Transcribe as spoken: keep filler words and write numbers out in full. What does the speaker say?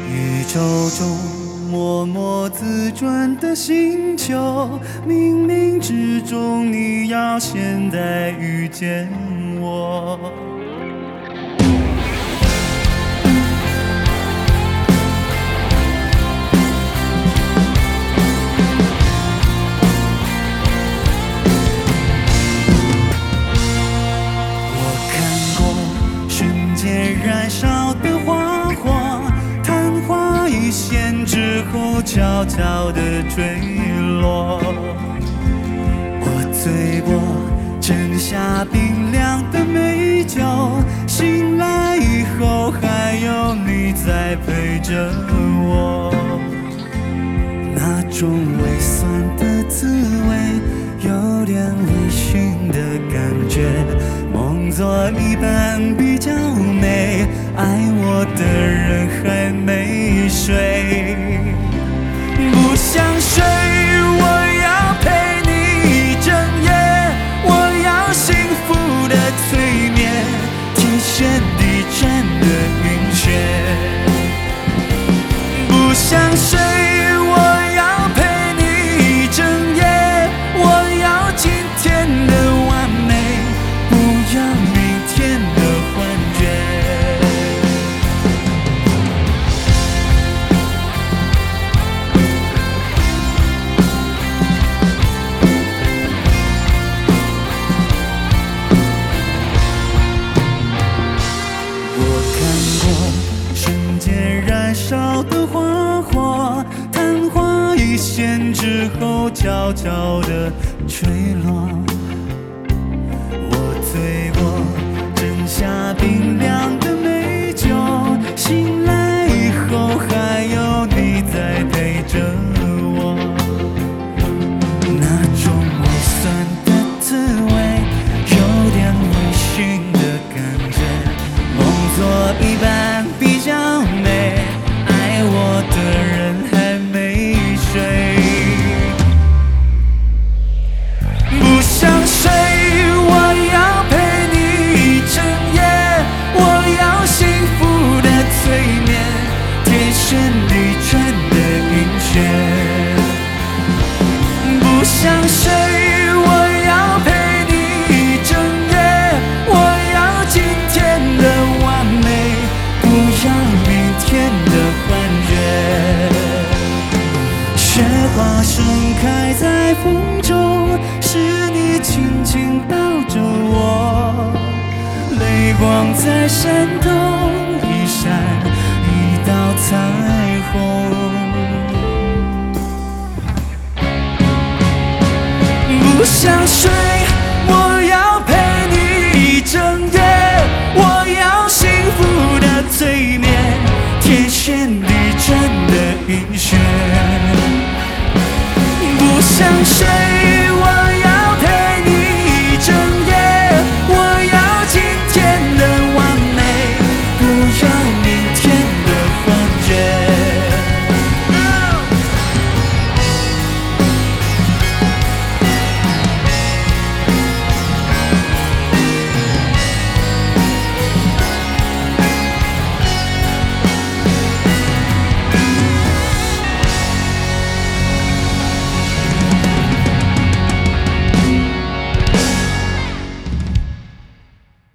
宇宙中默默自转的星球，冥冥之中你要现在遇见我。我看过瞬间燃烧的花火，昙花一现之后悄悄地坠落。我醉过盛夏冰凉的美酒，醒来以后还有你在陪着我。那种微酸的滋味，有点微醺的感觉，梦作一般比较美，爱我的人还没睡。不想睡，我要陪你一整夜，我要幸福的催眠，天旋地转的晕眩。不想睡，我要陪你一整夜，我要今天的完美，不要明天的幻觉。瞬间燃烧的花火，昙花一现之后悄悄地坠落。我醉过盛夏冰凉的美酒，醒来以后还有你在陪着我。那种微酸的滋味，有点微醺的感觉，梦作一般比较美，爱我的人还没睡。不想睡，我要陪你一整夜，我要幸福的催眠，天旋地转的晕眩。不想睡，我要陪你一整夜，我要今天的完美，不要明天的幻觉。雪花盛开在风中，是你轻轻抱着我，泪光在闪动，一闪一道彩虹。不想睡，我要陪你一整夜，我要幸福的催眠，天旋地转的晕眩。不想睡。